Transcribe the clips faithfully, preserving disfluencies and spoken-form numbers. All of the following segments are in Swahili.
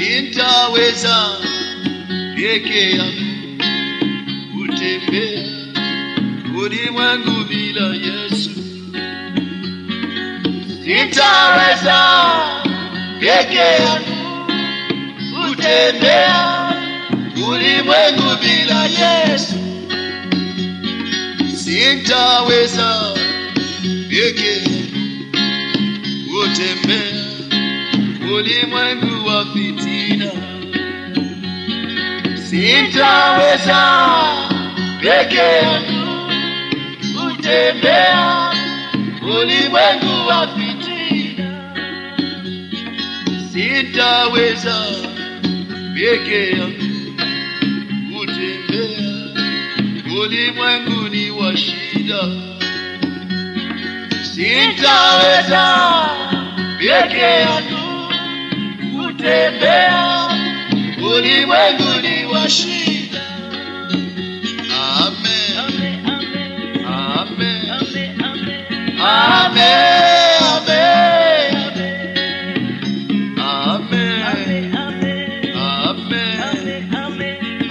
sintaweza peke yangu kutembea ulimwengu bila Yesu. Sintaweza peke yangu kutembea ulimwengu bila Yesu. Sintaweza peke yangu kutembea ulimwengu wa fitina. Sintaweza peke yangu kutembea ulimwengu wa fitina. Sintaweza peke yangu kutembea ulimwengu ni wa shida. Sintaweza peke yangu kutembea ulimwengu ni wa shida. Amen. Amen. Amen. Amen. Amen. Amen. Amen.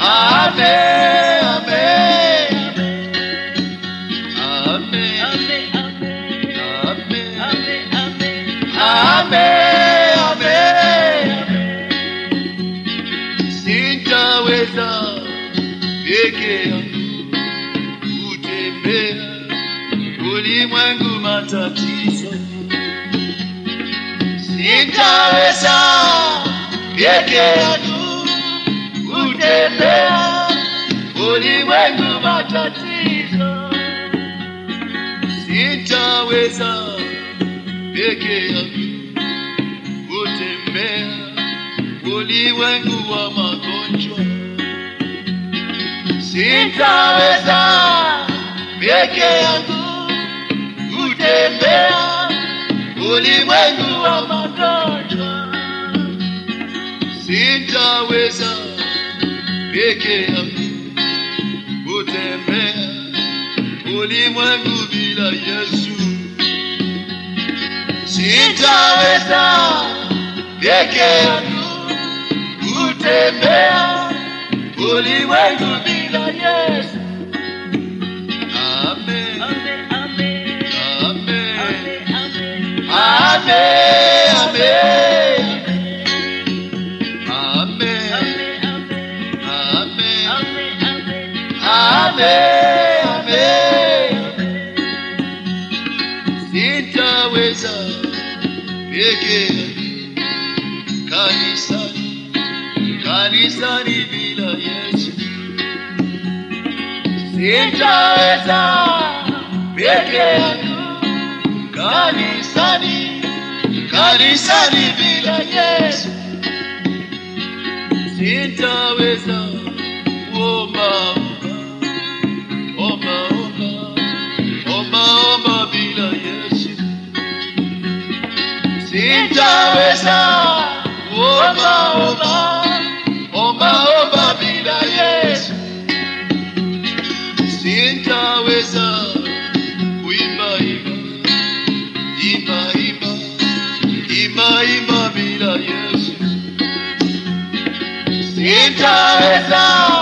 Sintaweza peke yangu kutembea ulimwengu matatizo. Sintaweza peke yangu kutembea ulimwengu matatizo. Sintaweza peke yangu kutembea ulimwengu wa magonjwa. Sintaweza peke yangu kutembea ulimwengu wa magonjwa. Sintaweza peke yangu kutembea ulimwengu bila Yesu. Sintaweza peke yangu kutembea ulimwengu bila Yesu. Amen. Amen. Amen. Amen. Sintaweza peke yangu kanisani, kanisani bila Yesu. Sintaweza peke yangu kanisani, kanisani bila Yesu. Sintaweza omba omba omba omba omba bila Yesu. Sintaweza omba omba omba omba bila Yesu. Sintaweza kuimba imba imba imba imba imba bila Yesu. Sintaweza